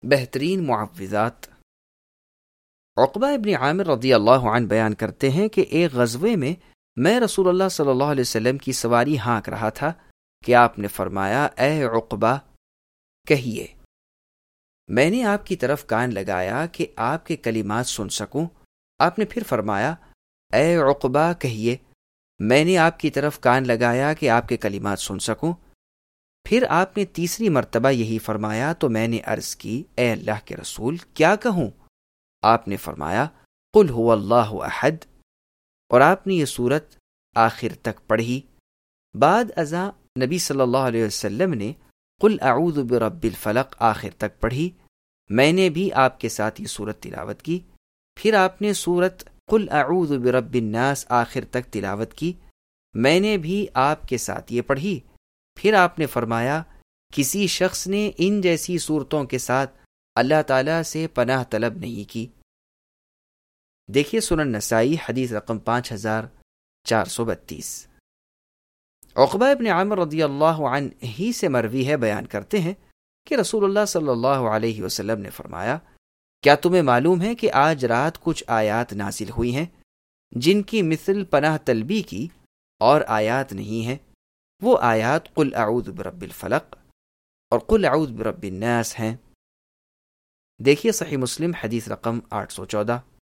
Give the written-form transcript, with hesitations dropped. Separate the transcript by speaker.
Speaker 1: بہترین معوذات۔ عقبہ ابن عامر رضی اللہ عنہ بیان کرتے ہیں کہ ایک غزوے میں میں رسول اللہ صلی اللہ علیہ وسلم کی سواری ہانک رہا تھا کہ آپ نے فرمایا، اے عقبہ کہیے۔ میں نے آپ کی طرف کان لگایا کہ آپ کے کلمات سن سکوں۔ آپ نے پھر فرمایا، اے عقبہ کہیے۔ میں نے آپ کی طرف کان لگایا کہ آپ کے کلمات سن سکوں۔ پھر آپ نے تیسری مرتبہ یہی فرمایا تو میں نے عرض کی، اے اللہ کے رسول کیا کہوں؟ آپ نے فرمایا، قل هو اللہ احد، اور آپ نے یہ صورت آخر تک پڑھی۔ بعد ازاں نبی صلی اللہ علیہ وسلم نے قل اعوذ برب الفلق آخر تک پڑھی۔ میں نے بھی آپ کے ساتھ یہ صورت تلاوت کی۔ پھر آپ نے صورت قل اعوذ برب الناس آخر تک تلاوت کی۔ میں نے بھی آپ کے ساتھ یہ پڑھی۔ پھر آپ نے فرمایا، کسی شخص نے ان جیسی صورتوں کے ساتھ اللہ تعالیٰ سے پناہ طلب نہیں کی۔ دیکھیے سنن نسائی حدیث رقم 5432۔ عقبہ ابن عامر رضی اللہ عنہ ہی سے مروی ہے، بیان کرتے ہیں کہ رسول اللہ صلی اللہ علیہ وسلم نے فرمایا، کیا تمہیں معلوم ہے کہ آج رات کچھ آیات نازل ہوئی ہیں جن کی مثل پناہ طلبی کی اور آیات نہیں ہیں؟ وہ آیات قل اعوذ برب الفلق اور قل اعوذ برب الناس ہیں۔ دیکھیے صحیح مسلم حدیث رقم 814۔